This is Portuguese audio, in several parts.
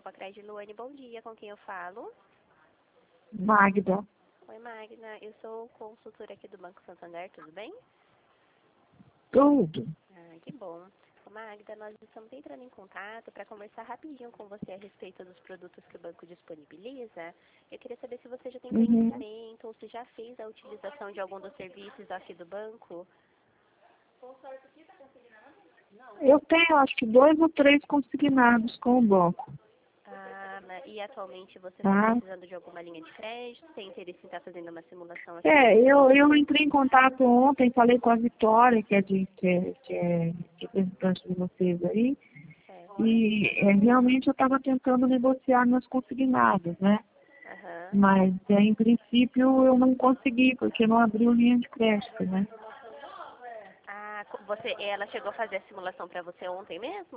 Copacred, Luane, bom dia, com quem eu falo? Magda. Oi, Magna, eu sou consultora aqui do Banco Santander, tudo bem? Tudo. Que bom. Ô, Magda, nós estamos entrando em contato para conversar rapidinho com você a respeito dos produtos que o banco disponibiliza. Eu queria saber se você já tem conhecimento ou se já fez a utilização de algum dos serviços aqui do banco. Eu tenho, acho que 2 ou 3 consignados com o banco. E atualmente você está Tá? precisando de alguma linha de crédito? Tem interesse em estar fazendo uma simulação aqui? Eu entrei em contato ontem, falei com a Vitória, que é representante de vocês aí, e realmente eu estava tentando negociar meus consignados, né? Mas, em princípio, eu não consegui, porque não abriu linha de crédito, né? Ela chegou a fazer a simulação para você ontem mesmo?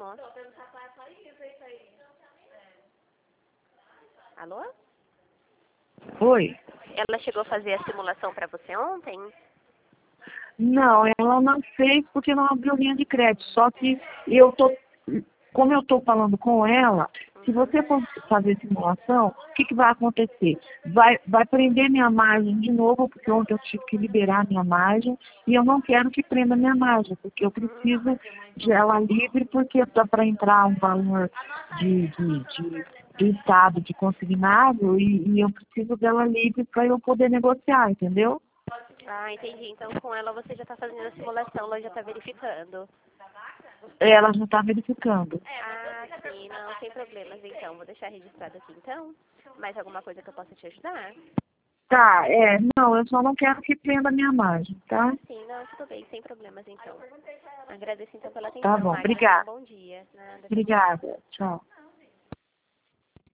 Alô? Oi? Ela chegou a fazer a simulação para você ontem? Não, ela não fez porque não abriu linha de crédito. Só que como eu estou falando com ela, se você for fazer simulação, o que vai acontecer? Vai prender minha margem de novo, porque ontem eu tive que liberar minha margem, e eu não quero que prenda minha margem, porque eu preciso de ela livre, porque dá para entrar um valor do estado de consignado, e eu preciso dela livre para eu poder negociar, entendeu? Entendi. Então, com ela você já está fazendo a simulação, ela já está verificando. Ela já está verificando. Sim, não, sem problemas, então. Vou deixar registrado aqui, então. Mais alguma coisa que eu possa te ajudar? Tá, não, eu só não quero que prenda a minha margem, tá? Sim, não, tudo bem, sem problemas, então. Agradeço, então, pela atenção, Tá bom, Magda. obrigada. Um bom dia. Nada, Obrigada, tchau.